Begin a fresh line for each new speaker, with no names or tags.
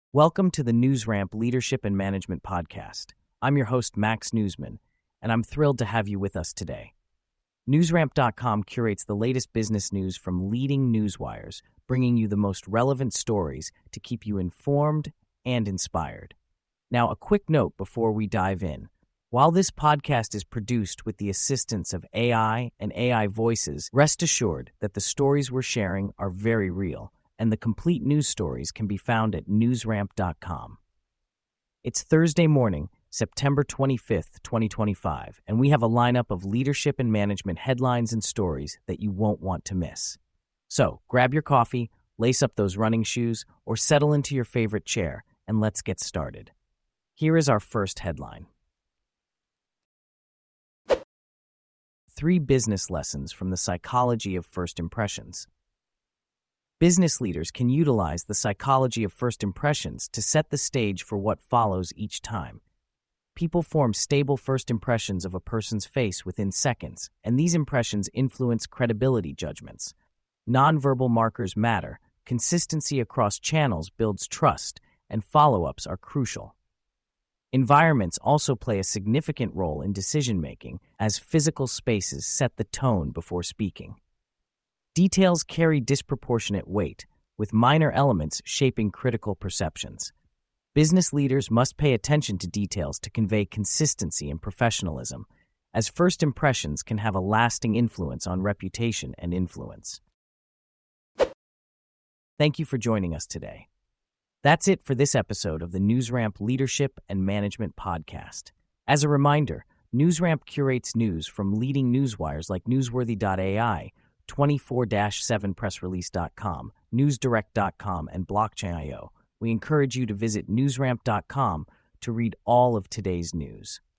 Welcome to the NewsRamp Leadership and Management Podcast. I'm your host, Max Newsman, and I'm thrilled to have you with us today. NewsRamp.com curates the latest business news from leading newswires, bringing you the most relevant stories to keep you informed and inspired. Now, a quick note before we dive in. While this podcast is produced with the assistance of AI and AI voices, rest assured that the stories we're sharing are very real, and the complete news stories can be found at newsramp.com. It's Thursday morning, September 25th, 2025, and we have a lineup of leadership and management headlines and stories that you won't want to miss. So, grab your coffee, lace up those running shoes, or settle into your favorite chair, and let's get started. Here is our first headline. 3 business lessons from the psychology of first impressions. Business leaders can utilize the psychology of first impressions to set the stage for what follows each time. People form stable first impressions of a person's face within seconds, and these impressions influence credibility judgments. Nonverbal markers matter, consistency across channels builds trust, and follow-ups are crucial. Environments also play a significant role in decision-making, as physical spaces set the tone before speaking. Details carry disproportionate weight, with minor elements shaping critical perceptions. Business leaders must pay attention to details to convey consistency and professionalism, as first impressions can have a lasting influence on reputation and influence. Thank you for joining us today. That's it for this episode of the NewsRamp Leadership and Management Podcast. As a reminder, NewsRamp curates news from leading newswires like Newsworthy.ai, 24-7pressrelease.com, newsdirect.com, and Blockchain.io. We encourage you to visit newsramp.com to read all of today's news.